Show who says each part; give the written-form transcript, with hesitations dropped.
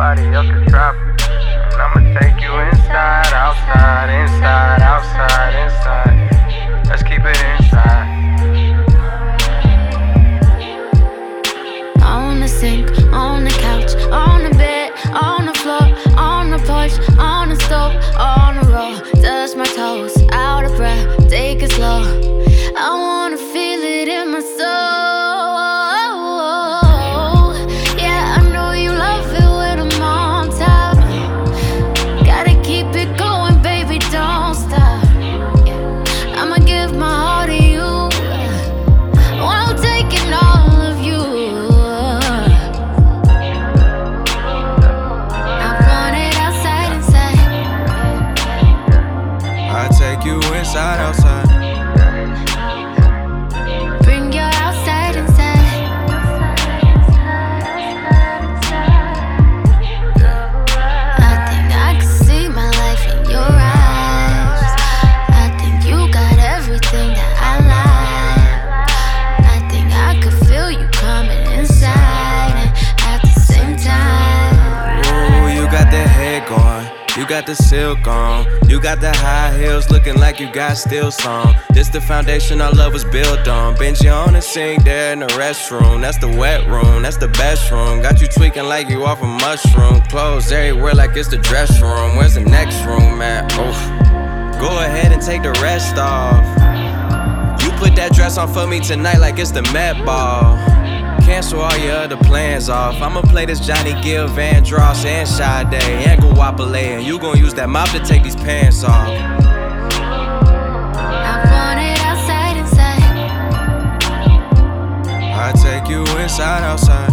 Speaker 1: Nobody else can drop it. And I'ma take you inside, outside, inside, outside, inside. Let's keep it inside.
Speaker 2: On the sink, on the couch, on the bed, on the floor, on the porch, on the stove, on the roll. Touch my toes, out of breath, take it slow. I wanna feel it in my soul. Yeah, I know you love it when I'm on top. Gotta keep it going, baby, don't stop. Yeah. I'ma give my heart to you. Well, I'm taking all of you.
Speaker 3: Take you inside, outside.
Speaker 2: Bring your outside inside. I think I can see my life in your eyes. I think you got everything that I like. I think I could feel you coming inside and at the same time.
Speaker 3: Ooh, you got that head going. You got the silk on, you got the high heels looking like you got steel song. This the foundation our love was built on. Bench you on the sink there in the restroom. That's the wet room, that's the best room. Got you tweaking like you off a mushroom. Clothes everywhere like it's the dress room. Where's the next room at? Oof. Go ahead and take the rest off. You put that dress on for me tonight like it's the Met Ball. Cancel all your other plans off. I'ma play this Johnny Gill, Vandross, and Sade, and Guapale, and you gon' use that mop to take these pants off.
Speaker 2: I want it outside inside.
Speaker 3: I take you inside, outside.